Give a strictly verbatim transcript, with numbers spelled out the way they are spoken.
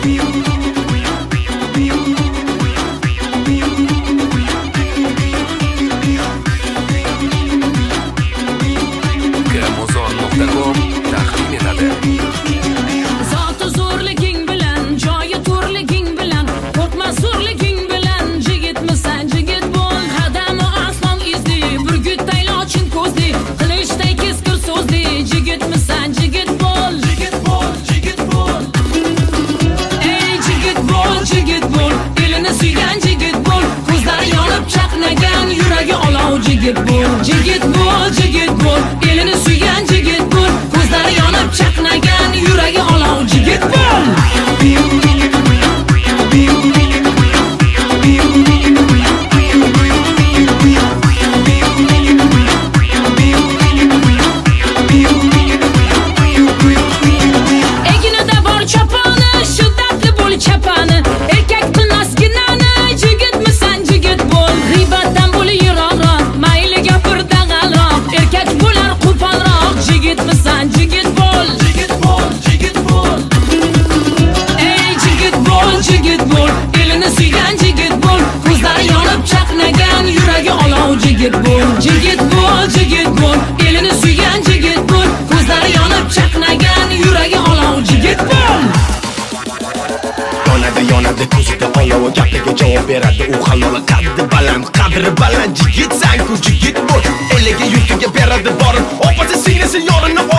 Gramozon nuqta com taqdim etadi. Zoti zo'rliging bilan, joyi to'rliging bilan, qo'rqma zo'rliging bilan, jigitmisan jigit bo'l. Qadami aslan izli, burgutday lochin ko'zli, qilichday keskir so'zli, jigitmisan jigit bo'l. Jigit bo'l, jigit bo'l. Ey jigit bo'l, jigit bo'l. Elini suygan jigit bo'l. Ko'zlari yonib chaqnagan, yuragi olov jigit bo'l. Jigit bo'l, jigit bo'l. Elini suygan jigit bo'l. Ko'zlari yonib chaqnagan, yuragi olov jigit bo'l. Eginida bor choponi, shiddatli bo'l chapani. Erkakni naskinani, jigitmisan jigit bo'l. G'iybatdan bo'l yiroqroq, mayli gapir dag'alroq. Erkak bo'lar qo'polroq, jigitmisan jigit bo'l. Jigit bo'l, jigit bo'l. Ey jigit bo'l, jigit bo'l. Elini suygan jigit bo'l. Ko'zlari yonib chaqnagan, yuragi olov jigit bo'l. Jigit bo'l, jigit bo'l. Elini suygan jigit bo'l. Ko'zlari yonib chaqnagan, yuragi olov jigit bo'l. Yonadi yonadi ko'zida olov, gapiga javob beradi u halol. Qaddi baland, qadri baland jigitsan ku jigit bo'l. Eliga yurtiga beradi borib, opasi singlisi yorini